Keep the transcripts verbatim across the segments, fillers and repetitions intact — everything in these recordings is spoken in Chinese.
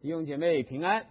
弟兄姐妹平安。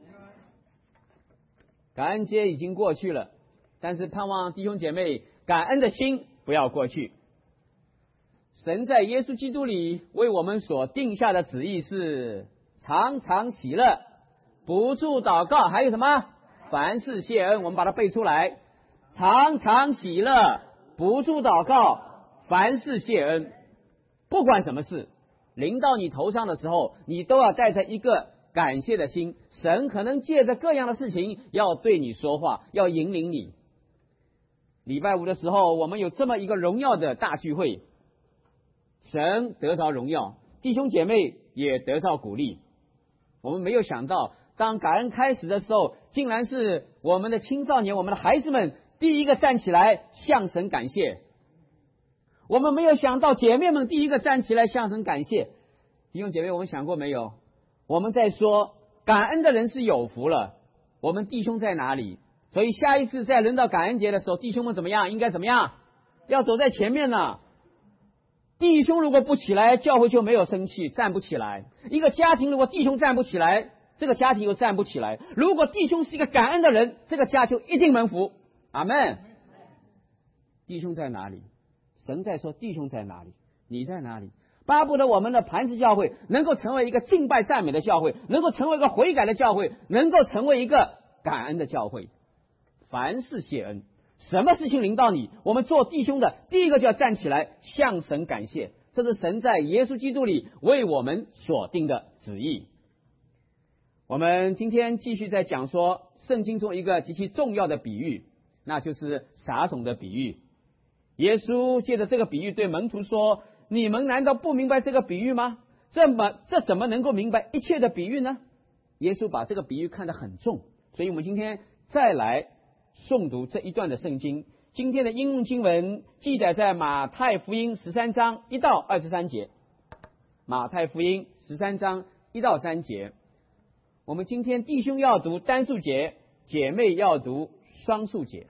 感恩节已经过去了，但是盼望弟兄姐妹感恩的心不要过去。神在耶稣基督里为我们所定下的旨意是常常喜乐，不住祷告，还有什么？凡事谢恩。我们把它背出来：常常喜乐，不住祷告，凡事谢恩。不管什么事临到你头上的时候，你都要带着一个感谢的心。神可能借着各样的事情要对你说话，要引领你。礼拜五的时候，我们有这么一个荣耀的大聚会，神得着荣耀，弟兄姐妹也得着鼓励。我们没有想到，当感恩开始的时候，竟然是我们的青少年，我们的孩子们第一个站起来向神感谢。我们没有想到姐妹们第一个站起来向神感谢。弟兄姐妹，我们想过没有？我们在说感恩的人是有福了，我们弟兄在哪里？所以下一次在轮到感恩节的时候，弟兄们怎么样？应该怎么样？要走在前面呢。弟兄如果不起来，教会就没有生气，站不起来。一个家庭如果弟兄站不起来，这个家庭又站不起来。如果弟兄是一个感恩的人，这个家就一定蒙福。阿们。弟兄在哪里？神在说弟兄在哪里？你在哪里？巴不得我们的磐石教会能够成为一个敬拜赞美的教会，能够成为一个悔改的教会，能够成为一个感恩的教会。凡事谢恩。什么事情临到你，我们做弟兄的第一个就要站起来向神感谢，这是神在耶稣基督里为我们所定的旨意。我们今天继续在讲说圣经中一个极其重要的比喻，那就是撒种的比喻。耶稣借着这个比喻对门徒说，你们难道不明白这个比喻吗？这么这怎么能够明白一切的比喻呢？耶稣把这个比喻看得很重，所以我们今天再来诵读这一段的圣经。今天的应用经文记载在马太福音十三章一到二十三节。马太福音十三章一到三节。我们今天弟兄要读单数节，姐妹要读双数节。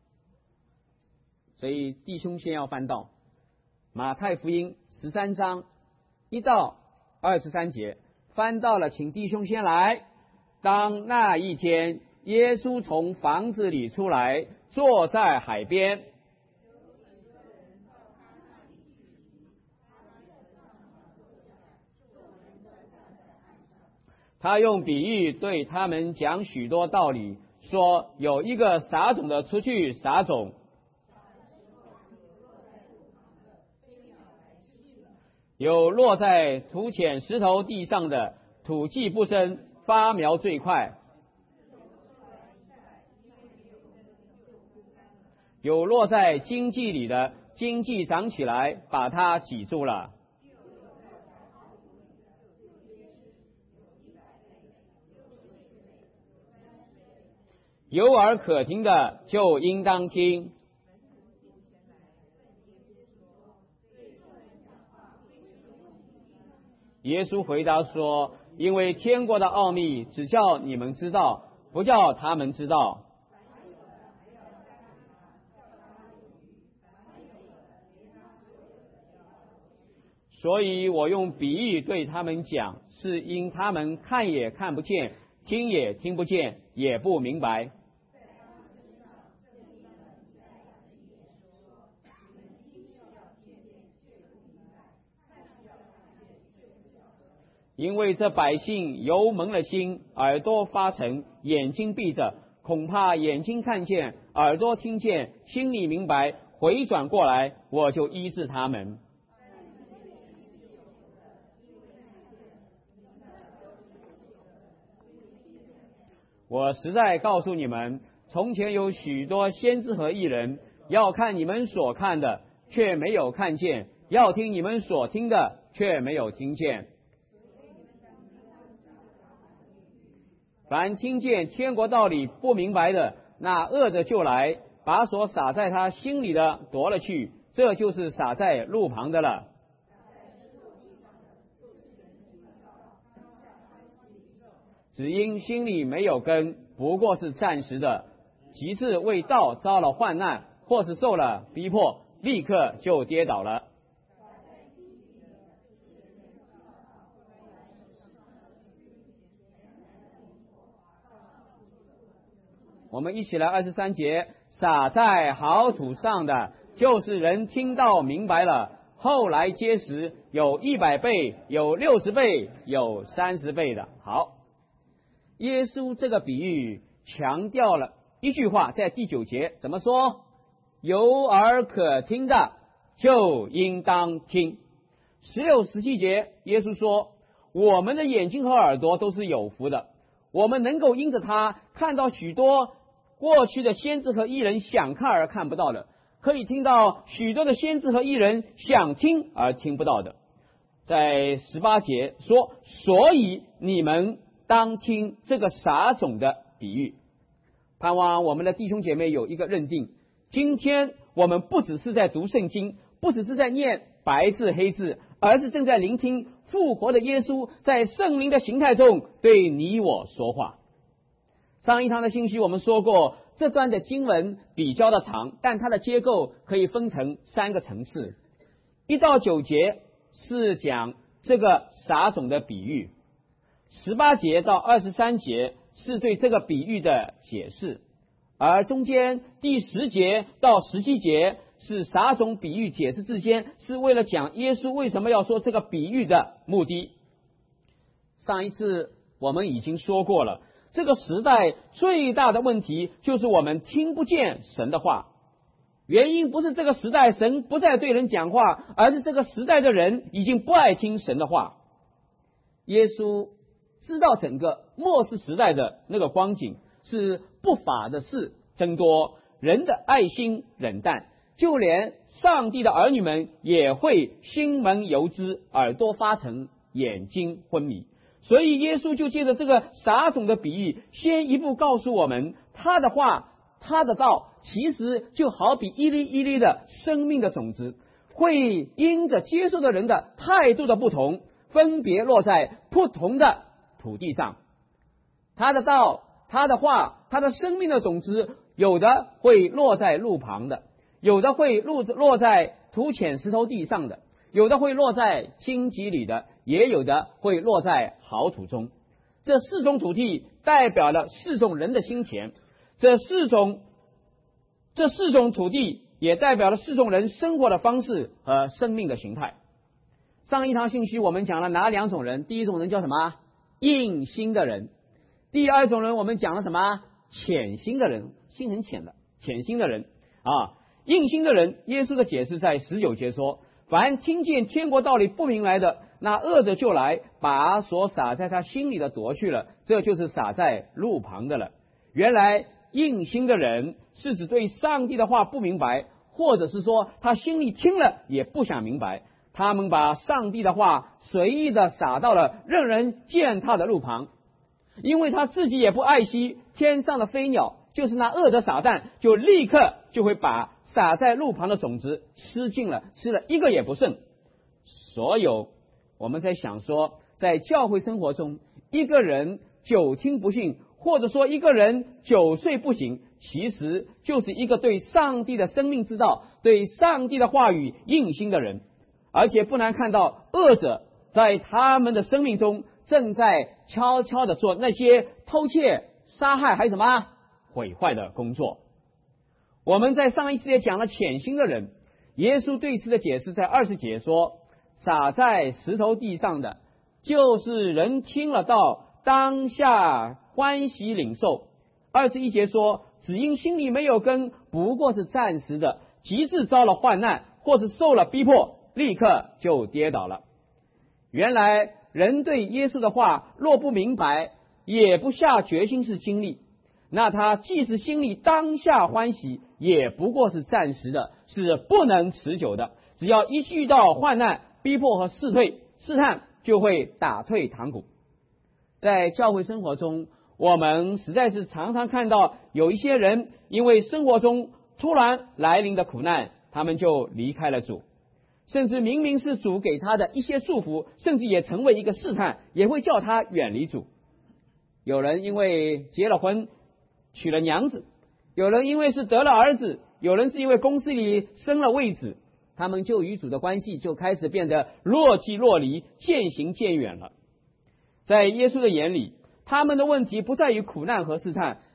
所以弟兄先要翻到马太福音十三章一到二十三节，翻到了请弟兄先来。当那一天，耶稣从房子里出来，坐在海边。他用比喻对他们讲许多道理，说有一个撒种的出去撒种，有落在土浅石头地上的，土气不深，发苗最快；有落在荆棘里的，荆棘长起来，把它挤住了；有耳可听的，就应当听。耶稣回答说，因为天国的奥秘只叫你们知道，不叫他们知道。所以我用比喻对他们讲，是因他们看也看不见，听也听不见，也不明白。因为这百姓油蒙了心，耳朵发沉，眼睛闭着，恐怕眼睛看见，耳朵听见，心里明白，回转过来，我就医治他们。我实在告诉你们，从前有许多先知和义人，要看你们所看的，却没有看见；要听你们所听的，却没有听见。凡听见天国道理不明白的，那恶的就来，把所撒在他心里的夺了去，这就是撒在路旁的了。只因心里没有根，不过是暂时的，其次为道遭了患难，或是受了逼迫，立刻就跌倒了。 我们一起来二十三节，撒在好土上的，就是人听到明白了，后来结实，有一百倍，有六十倍，有三十倍的。好，耶稣这个比喻强调了一句话，在第九节怎么说？有耳可听的就应当听。十六、十七节，耶稣说，我们的眼睛和耳朵都是有福的，我们能够因着他看到许多过去的先知和义人想看而看不到的，可以听到许多的先知和义人想听而听不到的。在十八节说，所以你们当听这个撒种的比喻。盼望我们的弟兄姐妹有一个认定，今天我们不只是在读圣经，不只是在念白字黑字，而是正在聆听复活的耶稣在圣灵的形态中对你我说话。上一堂的信息我们说过，这段的经文比较的长，但它的结构可以分成三个层次。一到九节是讲这个撒种的比喻，十八节到二十三节是对这个比喻的解释，而中间第十节到十七节是撒种比喻解释之间，是为了讲耶稣为什么要说这个比喻的目的。上一次我们已经说过了，这个时代最大的问题就是我们听不见神的话。原因不是这个时代神不再对人讲话，而是这个时代的人已经不爱听神的话。耶稣知道整个末世时代的那个光景是不法的事增多，人的爱心冷淡，就连上帝的儿女们也会心门油脂，耳朵发沉，眼睛昏迷。所以耶稣就借着这个撒种的比喻，先一步告诉我们，他的话他的道其实就好比一粒一粒的生命的种子，会因着接受的人的态度的不同，分别落在不同的土地上。他的道他的话他的生命的种子，有的会落在路旁的，有的会落落在土浅石头地上的，有的会落在荆棘里的，也有的会落在好土中。这四种土地代表了四种人的心田，这四种这四种土地也代表了四种人生活的方式和生命的形态。上一堂信息我们讲了哪两种人？第一种人叫什么？硬心的人。第二种人我们讲了什么？浅心的人，心很浅的浅心的人啊。硬心的人，耶稣的解释在十九节说，凡听见天国道理不明来的，那恶者就来，把所撒在他心里的夺去了，这就是撒在路旁的了。原来硬心的人是指对上帝的话不明白，或者是说他心里听了也不想明白，他们把上帝的话随意的撒到了任人践踏的路旁，因为他自己也不爱惜天上的飞鸟，就是那恶者撒旦，就立刻就会把撒在路旁的种子吃尽了，吃了一个也不剩。所有我们在想说，在教会生活中，一个人久听不信，或者说一个人久睡不醒，其实就是一个对上帝的生命之道，对上帝的话语硬心的人。而且不难看到，恶者在他们的生命中正在悄悄的做那些偷窃、杀害还有什么毁坏的工作。我们在上一次也讲了浅心的人，耶稣对此的解释在二十节说，撒在石头地上的，就是人听了道，当下欢喜领受。二十一节说，只因心里没有根，不过是暂时的，即致遭了患难，或是受了逼迫，立刻就跌倒了。原来人对耶稣的话若不明白，也不下决心是经历，那他即使心里当下欢喜，也不过是暂时的，是不能持久的。只要一遇到患难、逼迫和试退试探，就会打退堂鼓。在教会生活中，我们实在是常常看到有一些人因为生活中突然来临的苦难，他们就离开了主，甚至明明是主给他的一些祝福，甚至也成为一个试探，也会叫他远离主。有人因为结了婚娶了娘子，有人因为是得了儿子，有人是因为公司里升了位子，他们就与主的关系就开始变得若即若离，渐行渐远了。在耶稣的眼里，他们的问题不在于苦难和试探，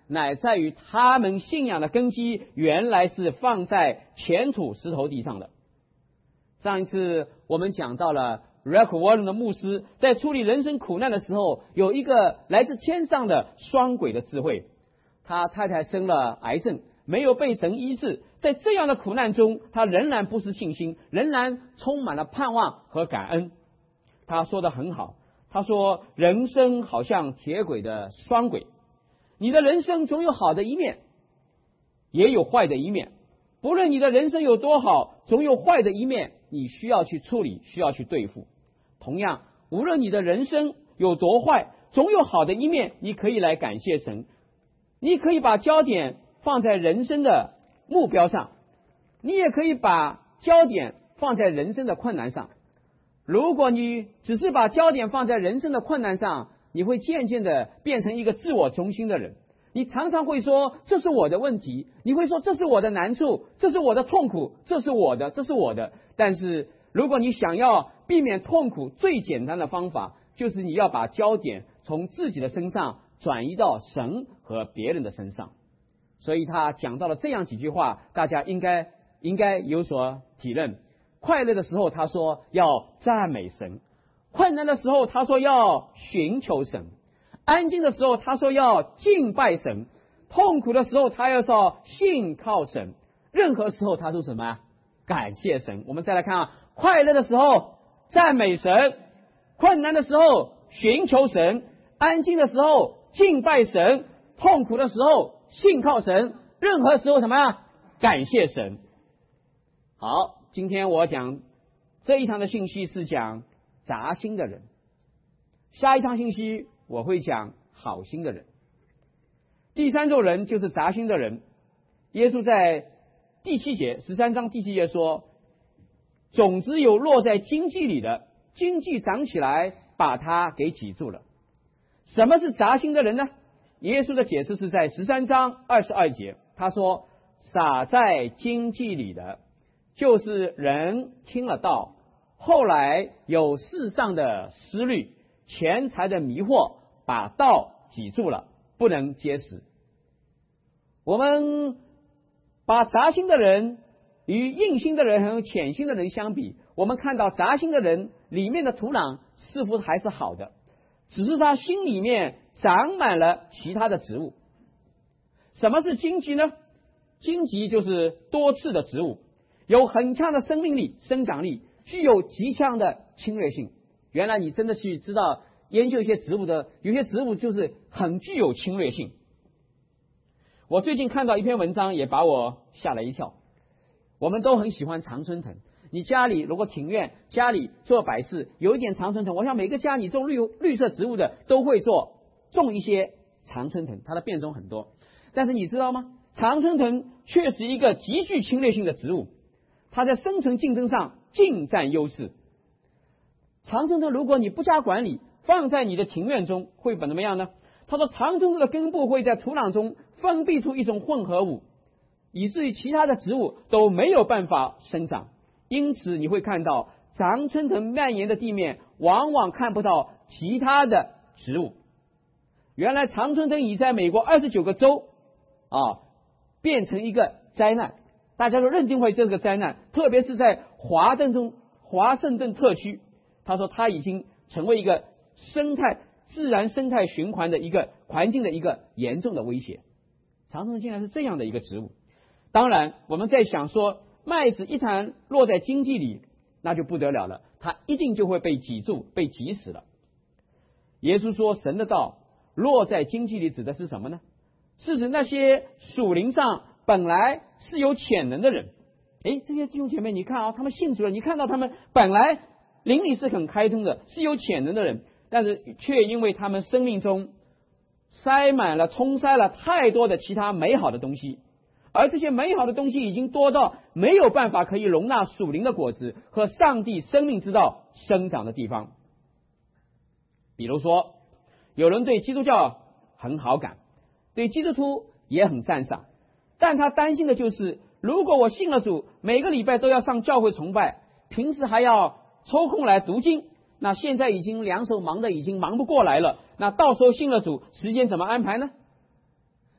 乃在于他们信仰的根基原来是放在前土石头地上的。上一次我们讲到了 Rick Warren 的牧师在处理人生苦难的时候，有一个来自天上的双轨的智慧。他太太生了癌症，没有被神医治，在这样的苦难中，他仍然不失信心，仍然充满了盼望和感恩。他说得很好，他说人生好像铁轨的双轨，你的人生总有好的一面，也有坏的一面。不论你的人生有多好，总有坏的一面，你需要去处理，需要去对付。同样，无论你的人生有多坏，总有好的一面，你可以来感谢神。你可以把焦点放在人生的目标上，你也可以把焦点放在人生的困难上。如果你只是把焦点放在人生的困难上，你会渐渐的变成一个自我中心的人。你常常会说这是我的问题，你会说这是我的难处，这是我的痛苦，这是我的，这是我的。但是如果你想要避免痛苦，最简单的方法就是你要把焦点从自己的身上转移到神和别人的身上。所以他讲到了这样几句话，大家应该应该有所体认。快乐的时候他说要赞美神，困难的时候他说要寻求神，安静的时候他说要敬拜神，痛苦的时候他要说信靠神，任何时候他说什么？感谢神。我们再来看啊，快乐的时候赞美神，困难的时候寻求神，安静的时候敬拜神，痛苦的时候信靠神，任何时候什么呀？感谢神。好，今天我讲这一堂的信息是讲杂心的人，下一堂信息我会讲好心的人。第三种人就是杂心的人。耶稣在第七节十三章第七节说，种子有落在荆棘里的，荆棘长起来把它给挤住了。什么是杂心的人呢？耶稣的解释是在十三章二十二节，他说撒在荆棘里的就是人听了道，后来有世上的思虑、钱财的迷惑，把道挤住了，不能结实。我们把杂心的人与硬心的人和浅心的人相比，我们看到杂心的人里面的土壤似乎还是好的，只是他心里面长满了其他的植物。什么是荆棘呢？荆棘就是多刺的植物，有很强的生命力、生长力，具有极强的侵略性。原来你真的去知道研究一些植物的，有些植物就是很具有侵略性。我最近看到一篇文章，也把我吓了一跳。我们都很喜欢常春藤，你家里如果庭院，家里做摆饰有一点常春藤，我想每个家里种绿绿色植物的都会做种一些常春藤，它的变种很多。但是你知道吗？常春藤却是一个极具侵略性的植物，它在生存竞争上尽占优势。常春藤如果你不加管理，放在你的庭院中会怎么样呢？他说常春藤的根部会在土壤中分泌出一种混合物，以至于其他的植物都没有办法生长。因此你会看到常春藤蔓延的地面往往看不到其他的植物。原来常春藤已在美国二十九个州啊变成一个灾难，大家都认定为这个灾难，特别是在华盛顿华盛顿特区，他说它已经成为一个生态自然生态循环的一个环境的一个严重的威胁。常春藤竟然是这样的一个植物。当然我们在想说，麦子一旦落在荆棘里，那就不得了了，它一定就会被挤住，被挤死了。耶稣说神的道落在荆棘里指的是什么呢？是指那些属灵上本来是有潜能的人。诶，这些弟兄姐妹你看啊，他们信主了，你看到他们本来灵里是很开通的，是有潜能的人，但是却因为他们生命中塞满了充塞了太多的其他美好的东西，而这些美好的东西已经多到没有办法可以容纳属灵的果子和上帝生命之道生长的地方。比如说有人对基督教很好感，对基督徒也很赞赏，但他担心的就是如果我信了主，每个礼拜都要上教会崇拜，平时还要抽空来读经，那现在已经两手忙的已经忙不过来了，那到时候信了主，时间怎么安排呢？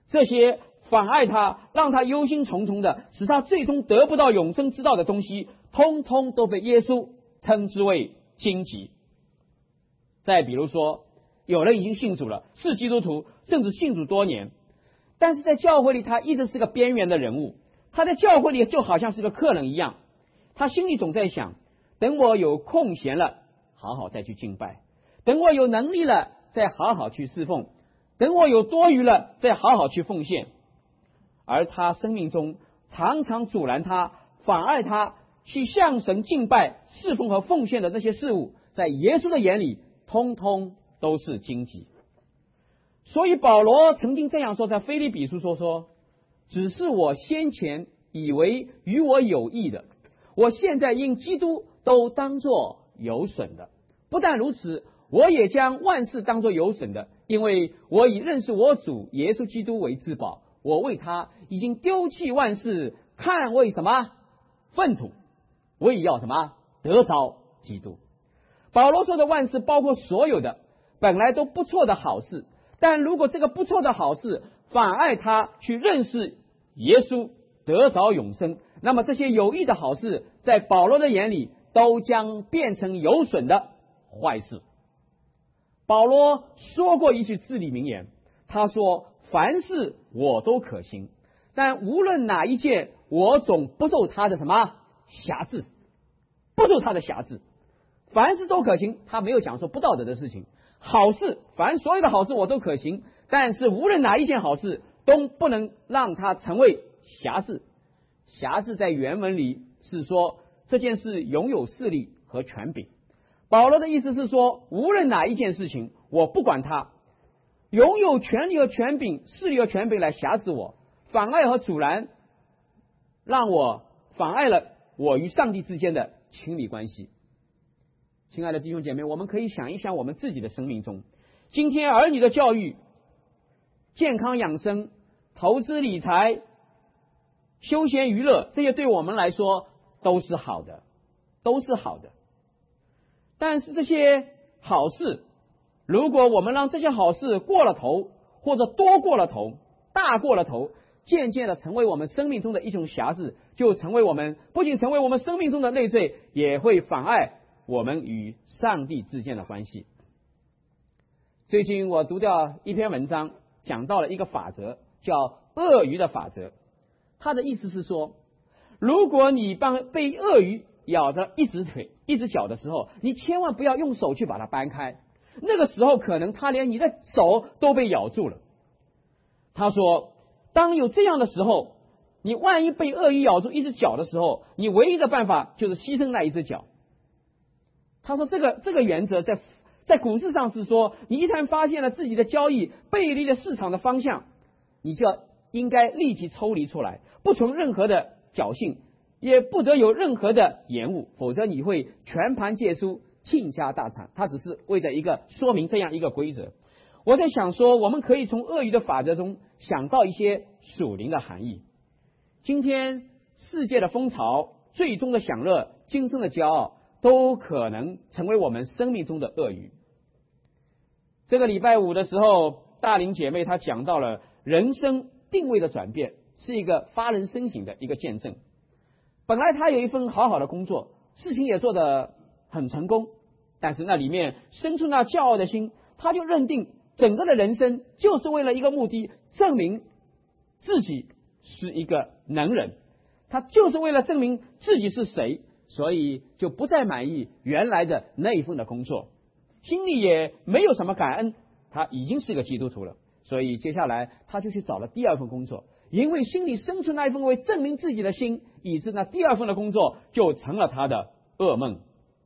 这些妨碍他，让他忧心忡忡的，使他最终得不到永生之道的东西，通通都被耶稣称之为荆棘。再比如说，有人已经信主了，是基督徒，甚至信主多年，但是在教会里他一直是个边缘的人物，他在教会里就好像是个客人一样，他心里总在想，等我有空闲了，好好再去敬拜，等我有能力了，再好好去侍奉，等我有多余了，再好好去奉献。而他生命中常常阻拦他、妨碍他去向神敬拜、侍奉和奉献的那些事物，在耶稣的眼里通通都是荆棘。所以保罗曾经这样说，在腓立比书说说，只是我先前以为与我有益的，我现在因基督都当作有损的。不但如此，我也将万事当作有损的，因为我以认识我主耶稣基督为至宝。我为他已经丢弃万事，看为什么粪土，为要什么得着基督。保罗说的万事包括所有的本来都不错的好事，但如果这个不错的好事妨碍他去认识耶稣，得着永生，那么这些有益的好事在保罗的眼里都将变成有损的坏事。保罗说过一句至理名言，他说，凡事我都可行，但无论哪一件，我总不受他的什么辖制，不受他的辖制。凡事都可行，他没有讲说不道德的事情。好事，凡所有的好事我都可行，但是无论哪一件好事，都不能让他成为辖制。辖制在原文里是说这件事拥有势力和权柄。保罗的意思是说，无论哪一件事情，我不管他，拥有权力和权柄、势力和权柄来辖制我，妨碍和阻拦，让我妨碍了我与上帝之间的亲密关系。亲爱的弟兄姐妹，我们可以想一想我们自己的生命中，今天儿女的教育、健康养生、投资理财、休闲娱乐，这些对我们来说都是好的，都是好的。但是这些好事，如果我们让这些好事过了头，或者多过了头、大过了头，渐渐的成为我们生命中的一种辖制，就成为我们不仅成为我们生命中的累赘，也会妨碍我们与上帝之间的关系。最近我读掉一篇文章，讲到了一个法则，叫鳄鱼的法则。它的意思是说，如果你帮被鳄鱼咬着一只腿、一只脚的时候，你千万不要用手去把它掰开，那个时候可能它连你的手都被咬住了。他说，当有这样的时候，你万一被鳄鱼咬住一只脚的时候，你唯一的办法就是牺牲那一只脚。他说这个这个原则在在股市上是说，你一旦发现了自己的交易背离了市场的方向，你就要应该立即抽离出来，不存任何的侥幸，也不得有任何的延误，否则你会全盘皆输，倾家荡产。他只是为了一个说明这样一个规则。我在想说，我们可以从鳄鱼的法则中想到一些属灵的含义。今天世界的风潮、最终的享乐、今生的骄傲，都可能成为我们生命中的鳄鱼。这个礼拜五的时候，大林姐妹她讲到了人生定位的转变，是一个发人深省的一个见证。本来她有一份好好的工作，事情也做得很成功，但是那里面生出那骄傲的心，她就认定整个的人生就是为了一个目的，证明自己是一个能人，她就是为了证明自己是谁，所以就不再满意原来的那一份的工作，心里也没有什么感恩，他已经是个基督徒了，所以接下来他就去找了第二份工作，因为心里生出那一份为证明自己的心，以致那第二份的工作就成了他的噩梦。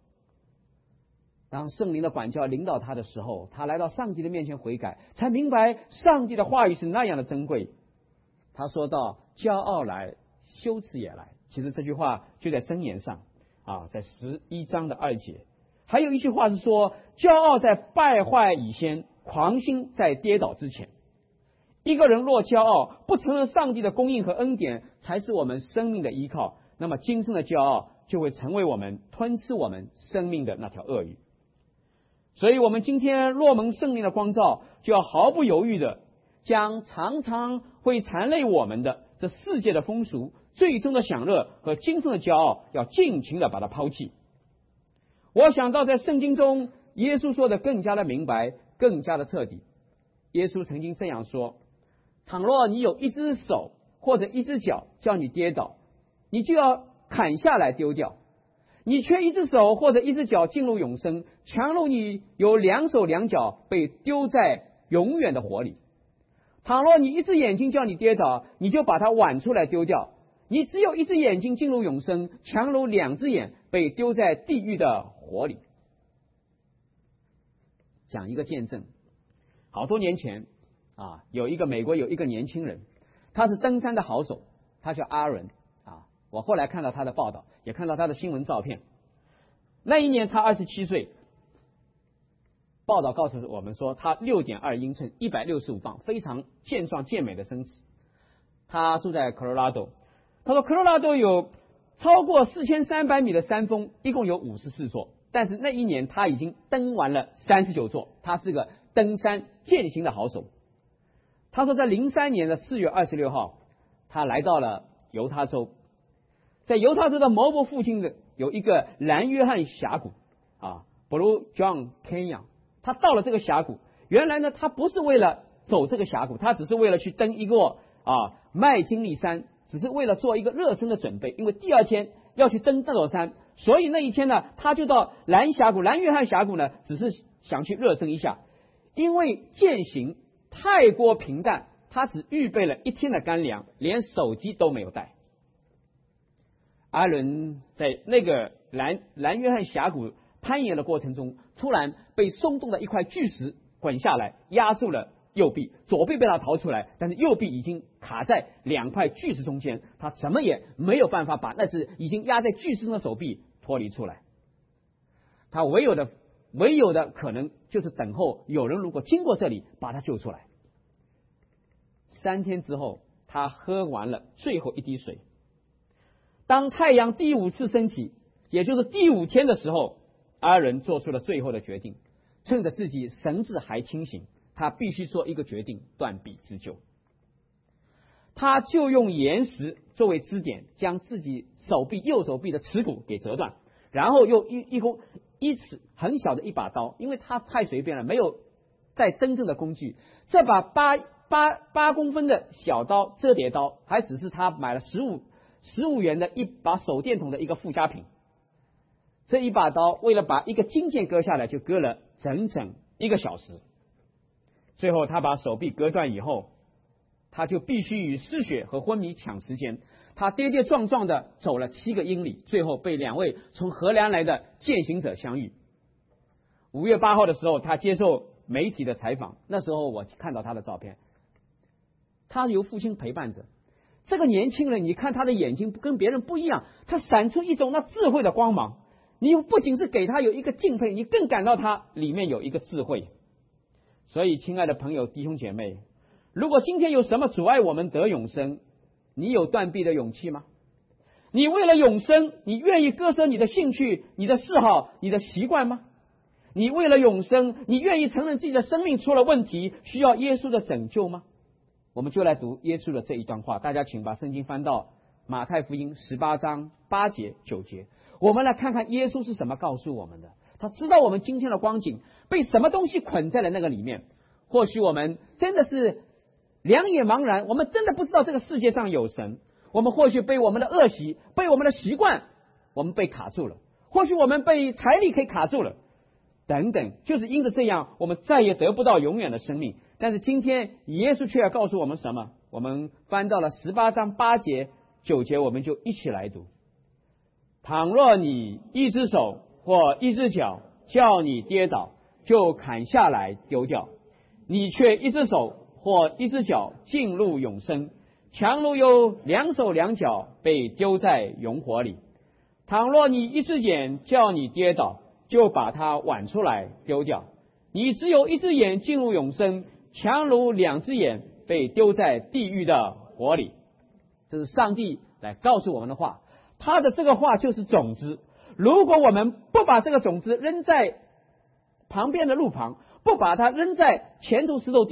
当圣灵的管教领导他的时候，他来到上帝的面前悔改，才明白上帝的话语是那样的珍贵。他说到，骄傲来，羞耻也来。其实这句话就在箴言上啊，在十一章的二节。还有一句话是说，骄傲在败坏以先，狂心在跌倒之前。一个人若骄傲，不承认上帝的供应和恩典才是我们生命的依靠，那么今生的骄傲就会成为我们吞吃我们生命的那条鳄鱼。所以我们今天若蒙圣灵的光照，就要毫不犹豫的将常常会缠累我们的这世界的风俗、最终的享乐和今生的骄傲，要尽情的把它抛弃。我想到在圣经中，耶稣说的更加的明白，更加的彻底。耶稣曾经这样说：倘若你有一只手或者一只脚叫你跌倒，你就要砍下来丢掉；你缺一只手或者一只脚进入永生，强如你有两手两脚被丢在永远的火里。倘若你一只眼睛叫你跌倒，你就把它剜出来丢掉；你只有一只眼睛进入永生，强如两只眼被丢在地狱的火里。讲一个见证，好多年前啊，有一个美国有一个年轻人，他是登山的好手，他叫阿伦啊。我后来看到他的报道，也看到他的新闻照片。那一年他二十七岁，报道告诉我们说，他六点二英寸，一百六十五磅，非常健壮健美的身子。他住在科罗拉多，他说科罗拉多有超过四千三百米的山峰，一共有五十四座，但是那一年他已经登完了三十九座，他是个登山健行的好手。他说在零三年的四月二十六号，他来到了犹他州，在犹他州的摩伯附近的有一个蓝约翰峡谷啊 ，Blue John Canyon。他到了这个峡谷，原来呢，他不是为了走这个峡谷，他只是为了去登一个啊麦金利山，只是为了做一个热身的准备，因为第二天要去登这座山，所以那一天呢，他就到蓝峡谷、蓝约翰峡谷呢，只是想去热身一下。因为践行太过平淡，他只预备了一天的干粮，连手机都没有带。阿伦在那个蓝蓝约翰峡谷攀岩的过程中，突然被松动的一块巨石滚下来，压住了右臂，左臂被他逃出来，但是右臂已经卡在两块巨石中间，他怎么也没有办法把那只已经压在巨石中的手臂脱离出来。他唯有的唯有的可能就是等候有人如果经过这里把他救出来。三天之后，他喝完了最后一滴水。当太阳第五次升起，也就是第五天的时候，阿伦做出了最后的决定，趁着自己神志还清醒，他必须做一个决定，断臂自救。他就用岩石作为支点，将自己手臂右手臂的耻骨给折断，然后又一一公一尺很小的一把刀，因为他太随便了，没有带真正的工具。这把八八八公分的小刀折叠刀，还只是他买了十五十五元的一把手电筒的一个附加品。这一把刀为了把一个金件割下来，就割了整整一个小时。最后他把手臂割断以后，他就必须与失血和昏迷抢时间。他跌跌撞撞的走了七个英里，最后被两位从荷兰来的健行者相遇。五月八号的时候，他接受媒体的采访，那时候我看到他的照片，他由父亲陪伴着。这个年轻人，你看他的眼睛跟别人不一样，他闪出一种那智慧的光芒。你不仅是给他有一个敬佩，你更感到他里面有一个智慧。所以亲爱的朋友弟兄姐妹，如果今天有什么阻碍我们得永生，你有断臂的勇气吗？你为了永生，你愿意割舍你的兴趣、你的嗜好、你的习惯吗？你为了永生，你愿意承认自己的生命出了问题，需要耶稣的拯救吗？我们就来读耶稣的这一段话，大家请把圣经翻到马太福音十八章八节九节，我们来看看耶稣是什么告诉我们的。他知道我们今天的光景被什么东西捆在了那个里面。或许我们真的是两眼茫然，我们真的不知道这个世界上有神。我们或许被我们的恶习、被我们的习惯，我们被卡住了。或许我们被财力给卡住了，等等，就是因着这样，我们再也得不到永远的生命。但是今天耶稣却要告诉我们什么？我们翻到了十八章八节九节，我们就一起来读。倘若你一只手或一只脚叫你跌倒，就砍下来丢掉；你却一只手或一只脚进入永生，强如有两手两脚被丢在永火里。倘若你一只眼叫你跌倒，就把它剜出来丢掉；你只有一只眼进入永生，强如两只眼被丢在地狱的火里。这是上帝来告诉我们的话，他的这个话就是种子。如果我们不把这个种子扔在旁边的路旁，不把它扔在前途石头地里，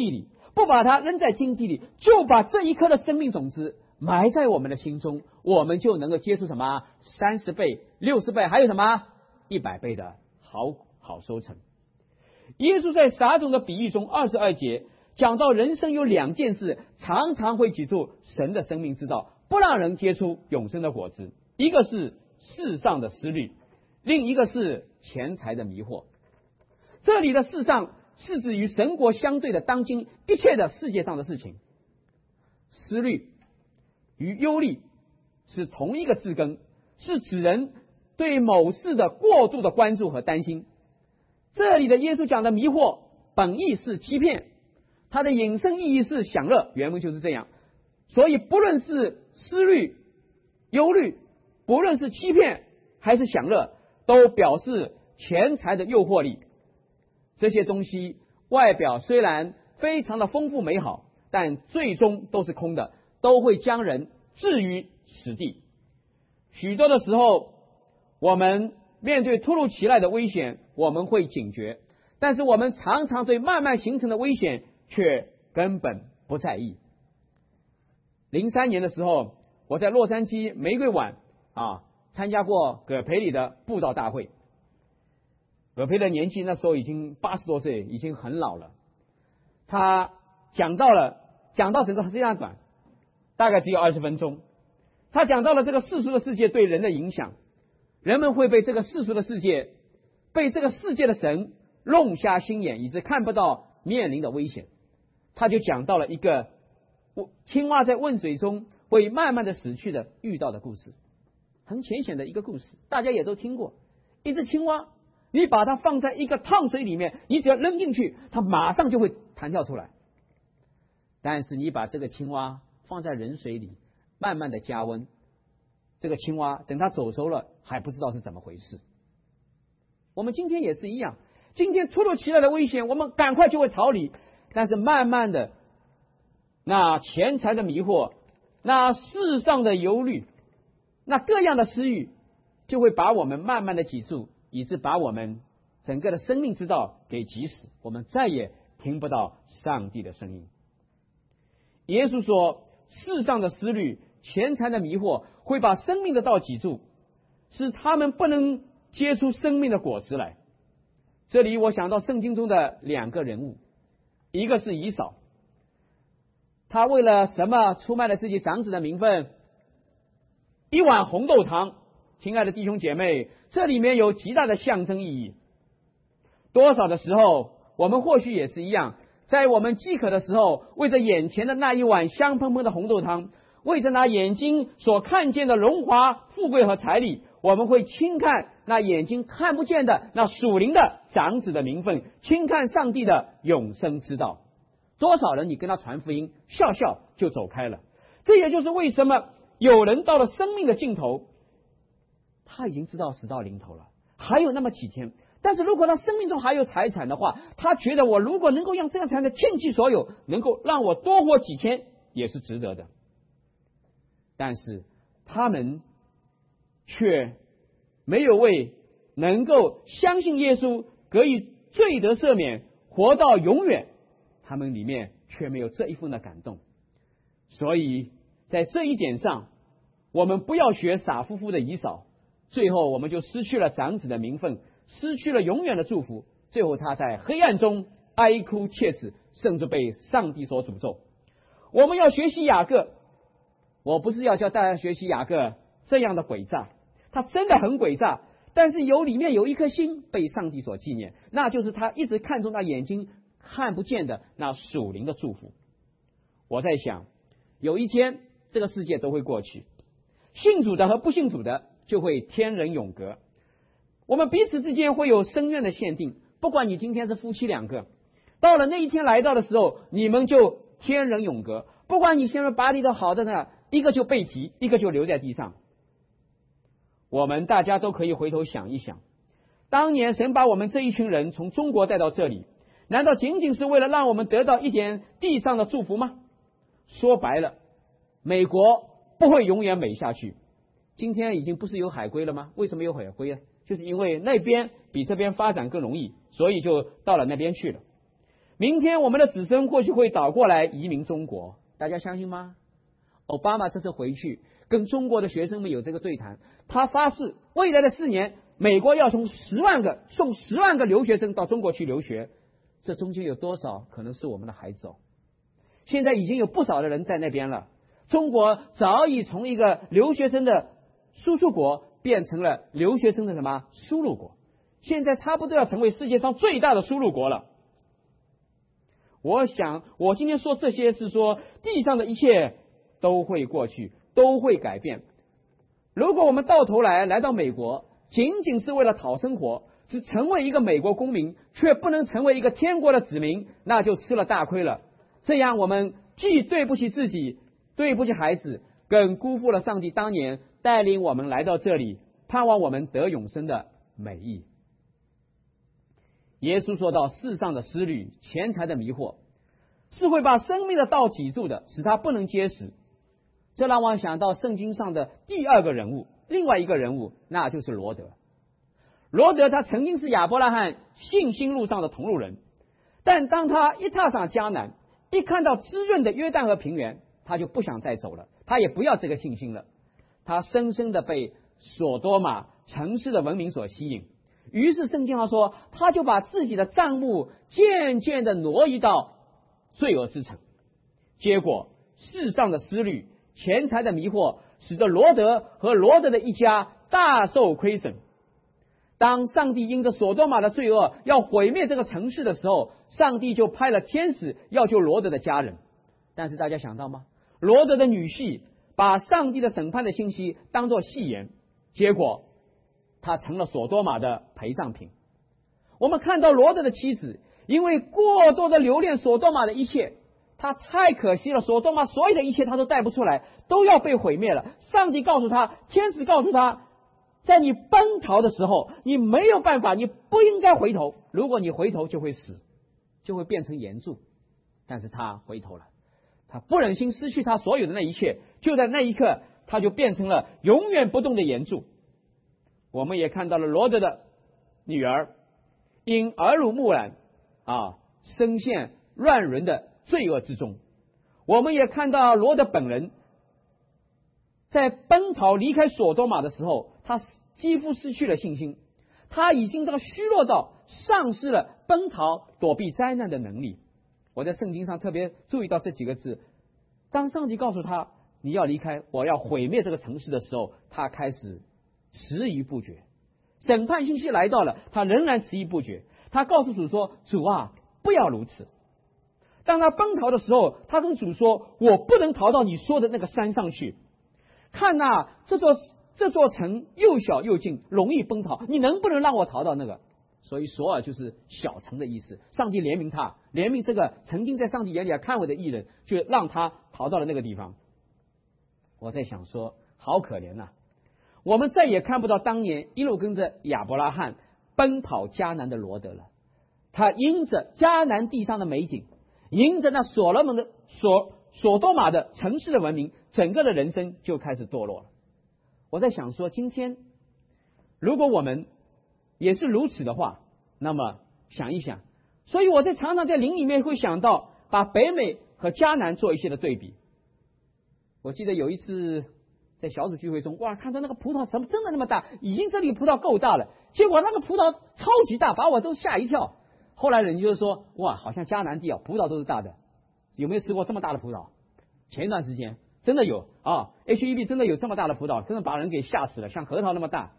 不把它扔在荆棘里，就把这一颗的生命种子埋在我们的心中，我们就能够结出什么三十倍、六十倍，还有什么一百倍的好好收成。耶稣在撒种的比喻中二十二节讲到，人生有两件事常常会挤住神的生命之道，不让人结出永生的果子，一个是世上的思虑，另一个是钱财的迷惑。这里的世上是指与神国相对的当今一切的世界上的事情。思虑与忧虑是同一个字根，是指人对某事的过度的关注和担心。这里的耶稣讲的迷惑，本意是欺骗，它的引申意义是享乐，原文就是这样。所以不论是思虑、忧虑，不论是欺骗还是享乐，都表示钱财的诱惑力。这些东西外表虽然非常的丰富美好，但最终都是空的，都会将人置于死地。许多的时候，我们面对突如其来的危险，我们会警觉，但是我们常常对慢慢形成的危险却根本不在意。零三年的时候，我在洛杉矶玫瑰湾啊参加过葛培理的布道大会。葛培的年纪那时候已经八十多岁，已经很老了。他讲到了，讲到整个非常短，大概只有二十分钟。他讲到了这个世俗的世界对人的影响，人们会被这个世俗的世界，被这个世界的神弄瞎心眼，以致看不到面临的危险。他就讲到了一个青蛙在汶水中会慢慢的死去的遇到的故事，很浅显的一个故事，大家也都听过。一只青蛙，你把它放在一个烫水里面，你只要扔进去，它马上就会弹跳出来。但是你把这个青蛙放在冷水里，慢慢的加温，这个青蛙等它走熟了还不知道是怎么回事。我们今天也是一样，今天突如其来的危险，我们赶快就会逃离，但是慢慢的，那钱财的迷惑，那世上的忧虑，那各样的私欲，就会把我们慢慢的挤住，以致把我们整个的生命之道给挤死，我们再也听不到上帝的声音。耶稣说，世上的思虑、钱财的迷惑会把生命的道挤住，使他们不能结出生命的果实来。这里我想到圣经中的两个人物，一个是以扫，他为了什么出卖了自己长子的名分？一碗红豆汤。亲爱的弟兄姐妹，这里面有极大的象征意义。多少的时候，我们或许也是一样，在我们饥渴的时候，为着眼前的那一碗香喷喷的红豆汤，为着那眼睛所看见的荣华富贵和财力，我们会轻看那眼睛看不见的那属灵的长子的名分，轻看上帝的永生之道。多少人你跟他传福音，笑笑就走开了。这也就是为什么有人到了生命的尽头，他已经知道死到临头了，还有那么几天，但是如果他生命中还有财产的话，他觉得我如果能够让这样财产尽其所有，能够让我多活几天也是值得的。但是他们却没有为能够相信耶稣可以罪得赦免活到永远，他们里面却没有这一份的感动。所以在这一点上，我们不要学傻乎乎的以扫，最后我们就失去了长子的名分，失去了永远的祝福，最后他在黑暗中哀哭切齿，甚至被上帝所诅咒。我们要学习雅各，我不是要教大家学习雅各这样的诡诈，他真的很诡诈，但是有里面有一颗心被上帝所纪念，那就是他一直看重那眼睛看不见的那属灵的祝福。我在想，有一天这个世界都会过去，信主的和不信主的就会天人永隔，我们彼此之间会有生愿的限定，不管你今天是夫妻两个，到了那一天来到的时候，你们就天人永隔，不管你现在把你的好的呢，一个就被提，一个就留在地上。我们大家都可以回头想一想，当年神把我们这一群人从中国带到这里，难道仅仅是为了让我们得到一点地上的祝福吗？说白了，美国不会永远美下去。今天已经不是有海归了吗？为什么有海归呢？就是因为那边比这边发展更容易，所以就到了那边去了。 明天我们的子孙或许会倒过来移民中国，大家相信吗？奥巴马这次回去跟中国的学生们有这个对谈，他发誓未来的四年，美国要从十万个送十万个留学生到中国去留学，这中间有多少可能是我们的孩子哦？现在已经有不少的人在那边了。中国早已从一个留学生的输出国变成了留学生的什么输入国，现在差不多要成为世界上最大的输入国了。我想我今天说这些是说，地上的一切都会过去，都会改变。如果我们到头来来到美国，仅仅是为了讨生活，只成为一个美国公民，却不能成为一个天国的子民，那就吃了大亏了。这样我们既对不起自己，对不起孩子，更辜负了上帝当年带领我们来到这里，盼望我们得永生的美意。耶稣说到，世上的思虑、钱财的迷惑，是会把生命的道挤住的，使他不能结实。这让我想到圣经上的第二个人物，另外一个人物，那就是罗德。罗德他曾经是亚伯拉罕信心路上的同路人，但当他一踏上迦南，一看到滋润的约旦河平原，他就不想再走了，他也不要这个信心了。他深深的被索多玛城市的文明所吸引，于是圣经上说，他就把自己的帐幕渐渐的挪移到罪恶之城。结果世上的思虑、钱财的迷惑，使得罗德和罗德的一家大受亏损。当上帝因着索多玛的罪恶要毁灭这个城市的时候，上帝就派了天使要救罗德的家人。但是大家想到吗？罗德的女婿把上帝的审判的信息当作戏言，结果他成了索多玛的陪葬品。我们看到罗德的妻子因为过多的留恋索多玛的一切，他太可惜了，索多玛所有的一切他都带不出来，都要被毁灭了。上帝告诉他，天使告诉他，在你奔逃的时候，你没有办法，你不应该回头，如果你回头就会死，就会变成岩柱。但是他回头了，他不忍心失去他所有的那一切，就在那一刻他就变成了永远不动的岩柱。我们也看到了罗德的女儿因耳濡目染啊，深陷乱伦的罪恶之中。我们也看到罗德本人在奔逃离开索多玛的时候，他几乎失去了信心，他已经这个虚弱到丧失了奔逃躲避灾难的能力。我在圣经上特别注意到这几个字，当上帝告诉他你要离开，我要毁灭这个城市的时候，他开始迟疑不决。审判信息来到了，他仍然迟疑不决。他告诉主说，主啊，不要如此。当他奔逃的时候，他跟主说，我不能逃到你说的那个山上去，看呐、啊，这座这座城又小又近，容易奔逃，你能不能让我逃到那个？所以索尔就是小城的意思。上帝怜悯他，怜悯这个曾经在上帝眼里看为的义人，就让他逃到了那个地方。我在想说，好可怜呐、啊！我们再也看不到当年一路跟着亚伯拉罕奔跑迦南的罗德了。他因着迦南地上的美景，因着那所罗门的所索多玛的城市的文明，整个的人生就开始堕落了。我在想说，今天如果我们也是如此的话，那么想一想，所以我在常常在灵里面会想到把北美和迦南做一些的对比。我记得有一次在小组聚会中，哇，看到那个葡萄怎么真的那么大，已经这里葡萄够大了，结果那个葡萄超级大，把我都吓一跳。后来人就是说，哇，好像迦南地啊，葡萄都是大的。有没有吃过这么大的葡萄？前一段时间真的有啊 ，H E B 真的有这么大的葡萄，真的把人给吓死了，像核桃那么大。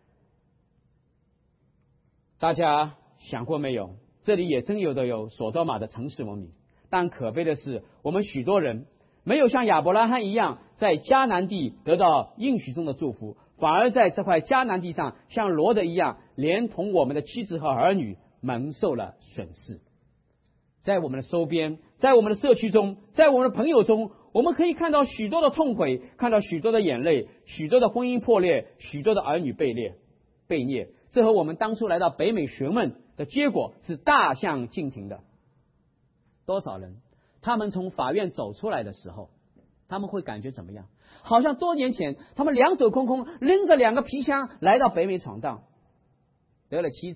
大家想过没有？这里也真有的有索多玛的城市文明，但可悲的是，我们许多人没有像亚伯拉罕一样在迦南地得到应许中的祝福，反而在这块迦南地上像罗德一样，连同我们的妻子和儿女蒙受了损失。在我们的周边，在我们的社区中，在我们的朋友中，我们可以看到许多的痛悔，看到许多的眼泪，许多的婚姻破裂，许多的儿女被裂被虐。这和我们当初来到北美询问的结果是大相径庭的。多少人他们从法院走出来的时候，他们会感觉怎么样？好像多年前他们两手空空，拎着两个皮箱来到北美闯荡，得了妻子，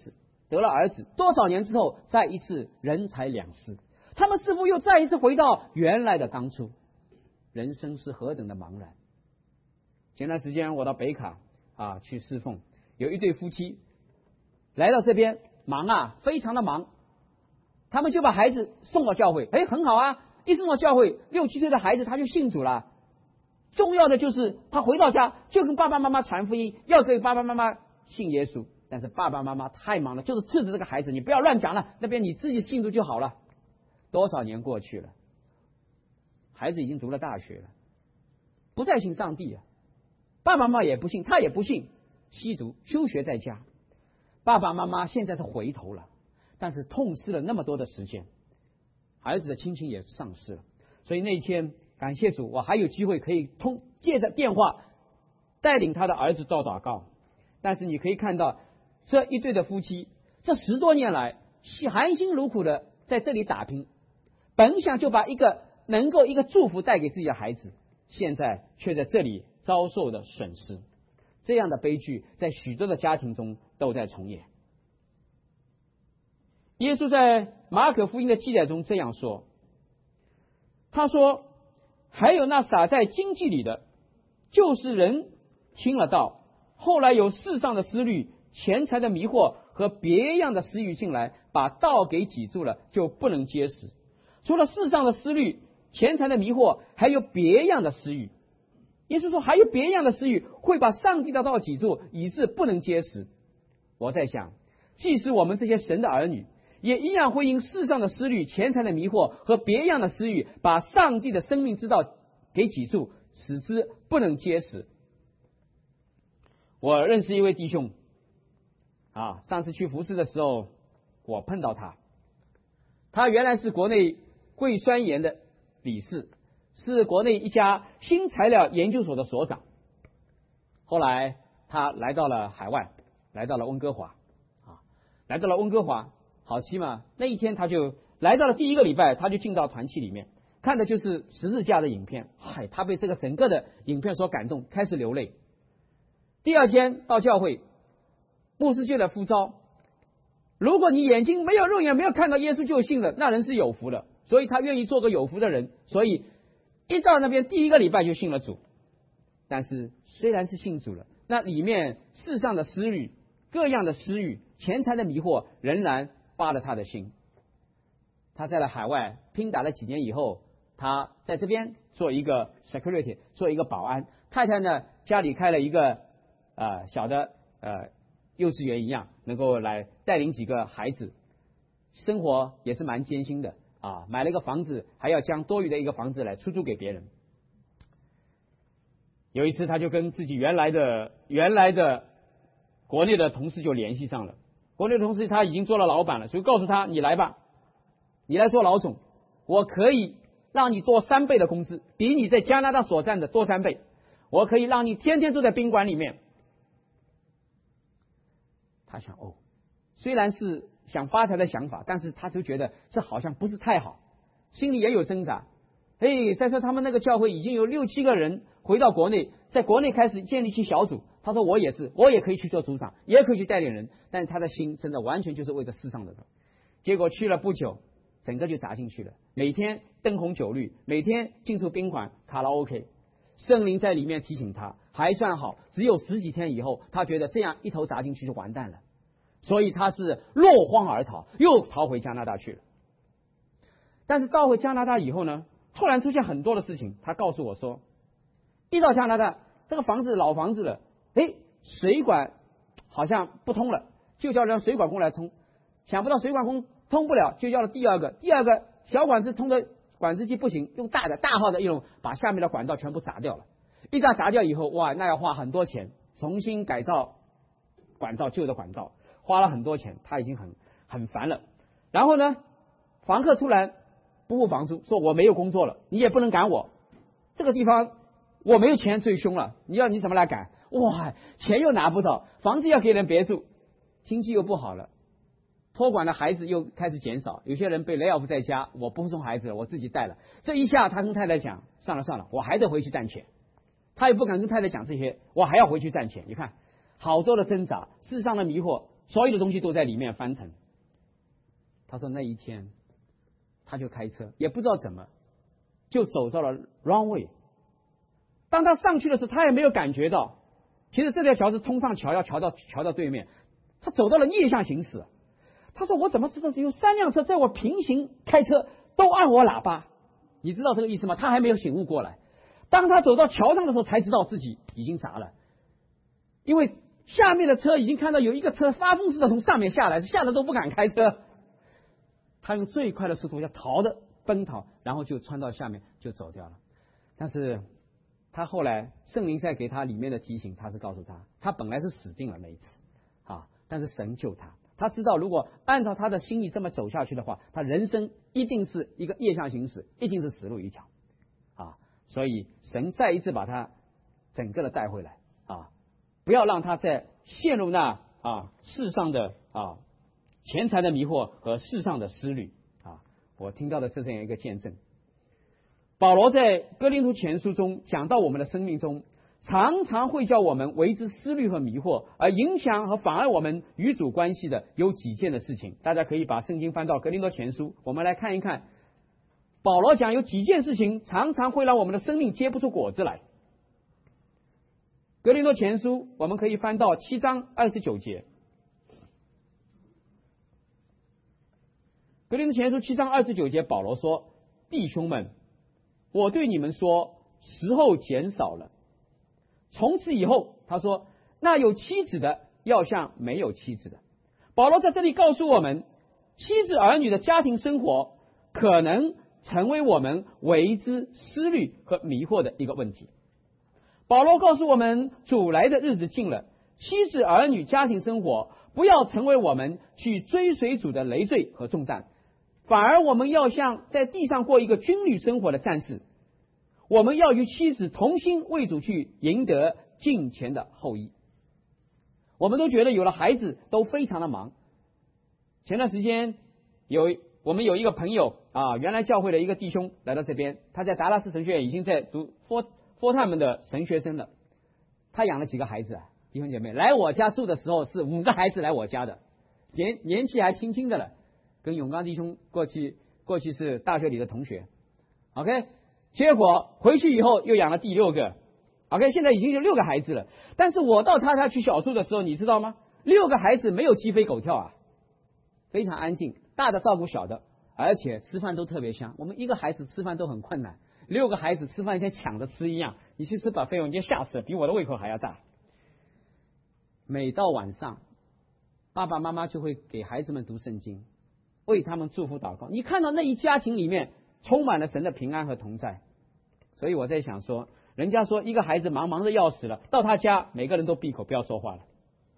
得了儿子，多少年之后再一次人财两失，他们似乎又再一次回到原来的当初，人生是何等的茫然。前段时间我到北卡啊去侍奉，有一对夫妻来到这边，忙啊，非常的忙，他们就把孩子送到教会，哎，很好啊，一送到教会，六七岁的孩子他就信主了。重要的就是他回到家就跟爸爸妈妈传福音，要给爸爸妈妈信耶稣，但是爸爸妈妈太忙了，就是制止这个孩子，你不要乱讲了，那边你自己信主就好了。多少年过去了，孩子已经读了大学了，不再信上帝啊，爸爸妈妈也不信，他也不信，吸毒休学在家。爸爸妈妈现在是回头了，但是痛失了那么多的时间，儿子的亲情也丧失了。所以那一天感谢主，我还有机会可以通借着电话带领他的儿子到祷告。但是你可以看到这一对的夫妻，这十多年来含辛茹苦的在这里打拼，本想就把一个能够一个祝福带给自己的孩子，现在却在这里遭受的损失。这样的悲剧在许多的家庭中都在重演。耶稣在马可福音的记载中这样说，他说，还有那撒在荆棘里的，就是人听了道，后来有世上的思虑、钱财的迷惑和别样的私欲进来，把道给挤住了，就不能结实。除了世上的思虑、钱财的迷惑，还有别样的私欲。耶稣说还有别样的私欲会把上帝的道挤住，以致不能结实。我在想，即使我们这些神的儿女，也一样会因世上的思虑、钱财的迷惑和别样的私欲，把上帝的生命之道给挤住，使之不能结实。我认识一位弟兄啊，上次去服侍的时候我碰到他，他原来是国内贵酸盐的理事，是国内一家新材料研究所的所长。后来他来到了海外，来到了温哥华啊，来到了温哥华，好期嘛，那一天他就来到了第一个礼拜，他就进到团契里面，看的就是十字架的影片，嗨，他被这个整个的影片所感动，开始流泪。第二天到教会，牧师就来呼召，如果你眼睛没有肉眼没有看到耶稣就信了，那人是有福的，所以他愿意做个有福的人，所以一到那边第一个礼拜就信了主。但是虽然是信主了，那里面世上的私欲、各样的私欲、钱财的迷惑仍然扒了他的心。他在了海外拼打了几年以后，他在这边做一个 security， 做一个保安，太太呢家里开了一个呃小的呃幼稚园一样，能够来带领几个孩子，生活也是蛮艰辛的啊，买了一个房子，还要将多余的一个房子来出租给别人。有一次他就跟自己原来的原来的国内的同事就联系上了，国内的同事他已经做了老板了，所以告诉他，你来吧，你来做老总，我可以让你多三倍的工资，比你在加拿大所占的多三倍，我可以让你天天住在宾馆里面。他想，哦，虽然是想发财的想法，但是他就觉得这好像不是太好，心里也有挣扎。哎，再说他们那个教会已经有六七个人回到国内，在国内开始建立起小组。他说我也是，我也可以去做组长，也可以去带领人，但是他的心真的完全就是为着世上的。结果去了不久，整个就砸进去了，每天灯红酒绿，每天进出宾馆、卡拉 OK。圣灵在里面提醒他，还算好，只有十几天以后，他觉得这样一头砸进去就完蛋了，所以他是落荒而逃，又逃回加拿大去了。但是到回加拿大以后呢，突然出现很多的事情。他告诉我说，一到加拿大，这个房子老房子了，哎，水管好像不通了，就叫人水管工来通，想不到水管工通不了，就叫了第二个，第二个小管子通的管子机不行，用大的大号的一种把下面的管道全部砸掉了。一砸砸掉以后，哇，那要花很多钱，重新改造管道，旧的管道花了很多钱，他已经很很烦了。然后呢，房客突然不付房租，说我没有工作了，你也不能赶我，这个地方我没有钱最凶了，你要你怎么来赶？哇，钱又拿不到，房子要给人别住，经济又不好了，托管的孩子又开始减少，有些人被 lay off 在家，我不送孩子了，我自己带了。这一下他跟太太讲，算了算了，我还得回去赚钱。他也不敢跟太太讲这些，我还要回去赚钱。你看好多的挣扎，世上的迷惑所有的东西都在里面翻腾。他说那一天他就开车，也不知道怎么就走到了 wrong way。当他上去的时候，他也没有感觉到，其实这条桥是通上桥，要桥到桥到对面，他走到了逆向行驶。他说我怎么知道有三辆车在我平行开车都按我喇叭？你知道这个意思吗？他还没有醒悟过来。当他走到桥上的时候，才知道自己已经砸了，因为下面的车已经看到有一个车发疯似的从上面下来，吓得都不敢开车。他用最快的速度要逃的奔逃，然后就穿到下面就走掉了。但是他后来圣灵在给他里面的提醒，他是告诉他，他本来是死定了那一次啊，但是神救他。他知道如果按照他的心意这么走下去的话，他人生一定是一个逆向行驶，一定是死路一条啊。所以神再一次把他整个的带回来啊，不要让他再陷入那啊世上的啊钱财的迷惑和世上的思虑啊。我听到的是这样一个见证。保罗在哥林多前书中讲到，我们的生命中常常会叫我们为之思虑和迷惑，而影响和妨碍我们与主关系的有几件的事情。大家可以把圣经翻到哥林多前书，我们来看一看。保罗讲有几件事情常常会让我们的生命结不出果子来。哥林多前书我们可以翻到七章二十九节。哥林多前书七章二十九节，保罗说：弟兄们，我对你们说，时候减少了。从此以后，他说，那有妻子的要像没有妻子的。保罗在这里告诉我们，妻子儿女的家庭生活可能成为我们为之思虑和迷惑的一个问题。保罗告诉我们，主来的日子近了，妻子儿女家庭生活不要成为我们去追随主的累赘和重担，反而我们要像在地上过一个军旅生活的战士，我们要与妻子同心为主去赢得敬虔的后裔。我们都觉得有了孩子都非常的忙。前段时间有我们有一个朋友啊，原来教会的一个弟兄来到这边，他在达拉斯神学院已经在读 full full time 的神学生了。他养了几个孩子啊，弟兄姐妹，来我家住的时候是五个孩子来我家的，年年纪还轻轻的了，跟永刚弟兄过去过去是大学里的同学。OK。结果回去以后又养了第六个 ，OK， 现在已经有六个孩子了。但是我到他家去小住的时候，你知道吗？六个孩子没有鸡飞狗跳啊，非常安静，大的照顾小的，而且吃饭都特别香。我们一个孩子吃饭都很困难，六个孩子吃饭像抢着吃一样。你去吃把费用，你吓死了，比我的胃口还要大。每到晚上，爸爸妈妈就会给孩子们读圣经，为他们祝福祷告。你看到那一家庭里面充满了神的平安和同在。所以我在想说，人家说一个孩子忙忙的要死了，到他家每个人都闭口不要说话了。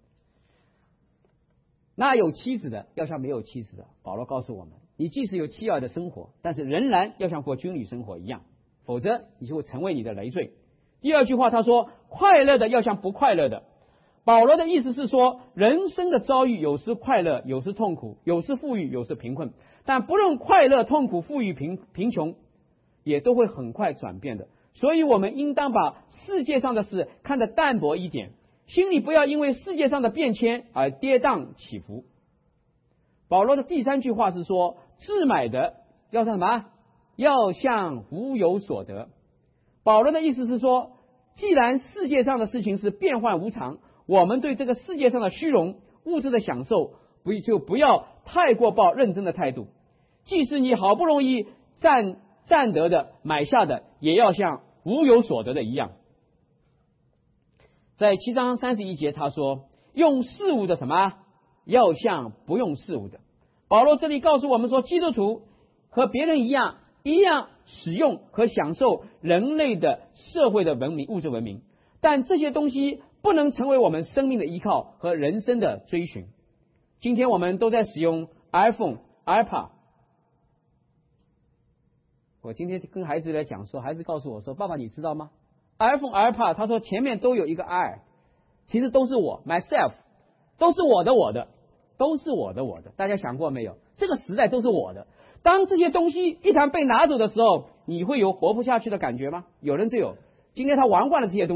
那有妻子的要像没有妻子的。保罗告诉我们，你即使有妻儿的生活，但是仍然要像过军旅生活一样，否则你就会成为你的累赘。第二句话他说，快乐的要像不快乐的。保罗的意思是说，人生的遭遇有时快乐，有时痛苦，有时富裕，有时贫困，但不论快乐、痛苦、富裕、贫贫穷，也都会很快转变的。所以我们应当把世界上的事看得淡薄一点，心里不要因为世界上的变迁而跌宕起伏。保罗的第三句话是说，自买的要像什么？要像无有所得。保罗的意思是说，既然世界上的事情是变幻无常，我们对这个世界上的虚荣、物质的享受，不就不要太过抱认真的态度。即使你好不容易占占得的、买下的，也要像无有所得的一样。在七章三十一节他说，用事物的什么？要像不用事物的。保罗这里告诉我们说，基督徒和别人一样，一样使用和享受人类的社会的文明、物质文明，但这些东西不能成为我们生命的依靠和人生的追寻。今天我们都在使用 iPhone、iPad。我今天跟孩子来讲说，孩子告诉我说，爸爸你知道吗？ iPhone、iPad 他说前面都有一个 I， 其实都是我 myself， 都是我的我的都是我的我的。大家想过没有？这个时代都是我的。当这些东西一旦被拿走的时候，你会有活不下去的感觉吗？有人就有。今天他玩惯了这些东西，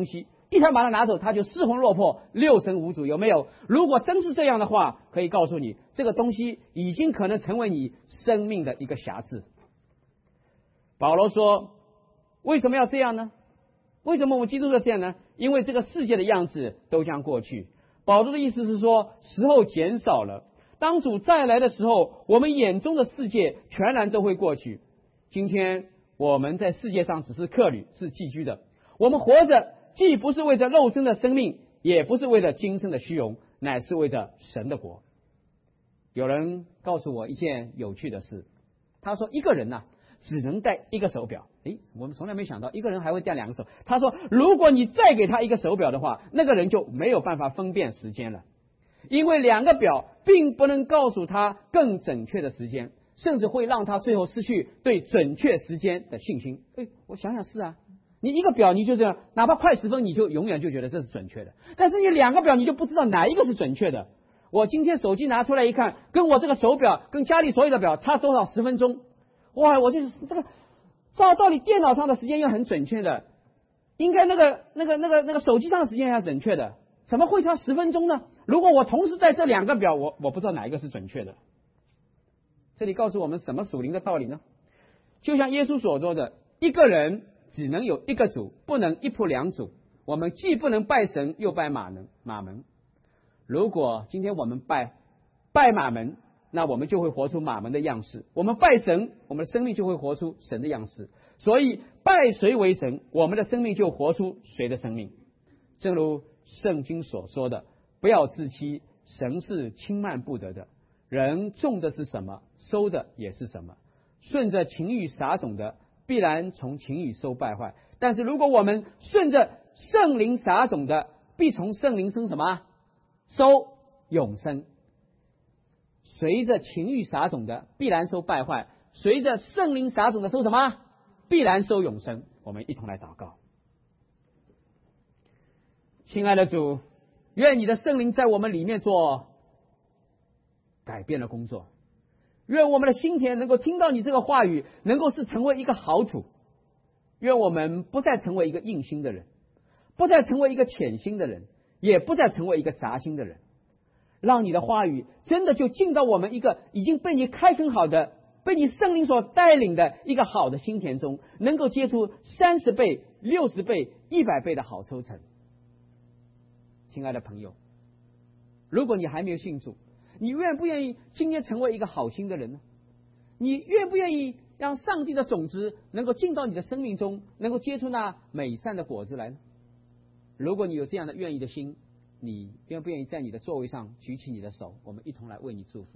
一条把它拿走，他就失魂落魄，六神无主，有没有？如果真是这样的话，可以告诉你，这个东西已经可能成为你生命的一个瑕疵。保罗说，为什么要这样呢？为什么我们基督徒这样呢？因为这个世界的样子都将过去。保罗的意思是说，时候减少了，当主再来的时候，我们眼中的世界全然都会过去。今天我们在世界上只是客旅，是寄居的。我们活着既不是为着肉身的生命，也不是为了今生的虚荣，乃是为着神的国。有人告诉我一件有趣的事，他说一个人啊只能戴一个手表。诶，我们从来没想到一个人还会戴两个手。他说如果你再给他一个手表的话，那个人就没有办法分辨时间了，因为两个表并不能告诉他更准确的时间，甚至会让他最后失去对准确时间的信心。诶，我想想是啊，你一个表你就这样，哪怕快十分你就永远就觉得这是准确的，但是你两个表你就不知道哪一个是准确的。我今天手机拿出来一看，跟我这个手表跟家里所有的表差多少十分钟，哇，我就是这个照道理电脑上的时间又很准确的，应该那个那个那个那个手机上的时间要准确的，怎么会差十分钟呢？如果我同时戴这两个表，我我不知道哪一个是准确的。这里告诉我们什么属灵的道理呢？就像耶稣所说的，一个人只能有一个主，不能一仆两主。我们既不能拜神，又拜马门马门。如果今天我们拜拜马门，那我们就会活出马门的样式；我们拜神，我们的生命就会活出神的样式。所以拜谁为神，我们的生命就活出谁的生命。正如圣经所说的，不要自欺，神是轻慢不得的。人种的是什么，收的也是什么。顺着情欲撒种的，必然从情欲收败坏。但是如果我们顺着圣灵撒种的，必从圣灵生什么？收永生。随着情欲撒种的，必然收败坏；随着圣灵撒种的，收什么？必然收永生。我们一同来祷告。亲爱的主，愿你的圣灵在我们里面做改变的工作，愿我们的心田能够听到你这个话语，能够是成为一个好土。愿我们不再成为一个硬心的人，不再成为一个浅心的人，也不再成为一个杂心的人。让你的话语真的就进到我们一个已经被你开垦好的，被你圣灵所带领的一个好的心田中，能够结出三十倍、六十倍、一百倍的好收成。亲爱的朋友，如果你还没有信主，你愿不愿意今天成为一个好心的人呢？你愿不愿意让上帝的种子能够进到你的生命中，能够结出那美善的果子来呢？如果你有这样的愿意的心，你愿不愿意在你的座位上举起你的手，我们一同来为你祝福？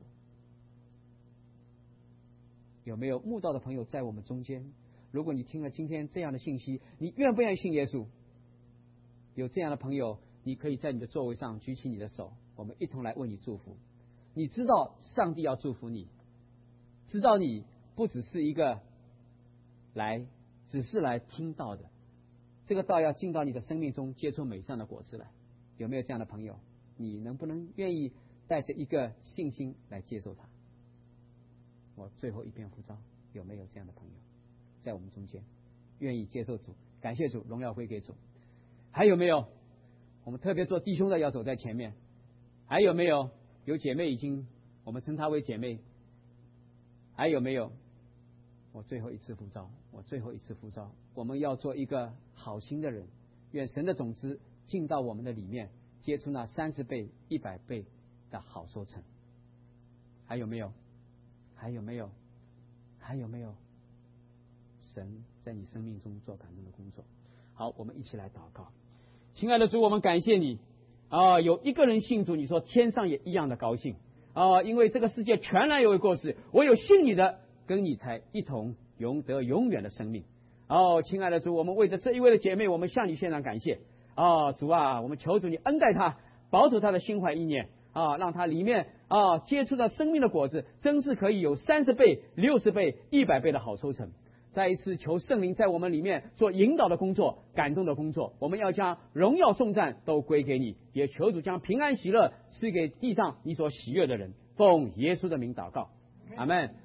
有没有慕道的朋友在我们中间？如果你听了今天这样的信息，你愿不愿意信耶稣？有这样的朋友，你可以在你的座位上举起你的手，我们一同来为你祝福。你知道上帝要祝福你，知道你不只是一个来只是来听道的，这个道要进到你的生命中，结出美善的果子来。有没有这样的朋友？你能不能愿意带着一个信心来接受它？我最后一遍呼召，有没有这样的朋友在我们中间愿意接受主？感谢主，荣耀归给主。还有没有？我们特别做弟兄的要走在前面。还有没有？有姐妹已经，我们称她为姐妹。还有没有？我最后一次呼召，我最后一次呼召，我们要做一个好心的人，愿神的种子进到我们的里面，结出那三十倍、一百倍的好收成。还有没有？还有没有？还有没有？神在你生命中做感动的工作。好，我们一起来祷告。亲爱的主，我们感谢你啊！有一个人信主，你说天上也一样的高兴啊！因为这个世界全然有过世，唯有信你的，跟你才一同永得永远的生命。哦，亲爱的主，我们为着这一位的姐妹，我们向你献上感谢啊！主啊，我们求主你恩待她，保守她的心怀意念啊，让她里面啊结出了生命的果子，真是可以有三十倍、六十倍、一百倍的好收成。再一次求圣灵在我们里面做引导的工作、感动的工作，我们要将荣耀颂赞都归给你，也求主将平安喜乐赐给地上你所喜悦的人。奉耶稣的名祷告，阿们。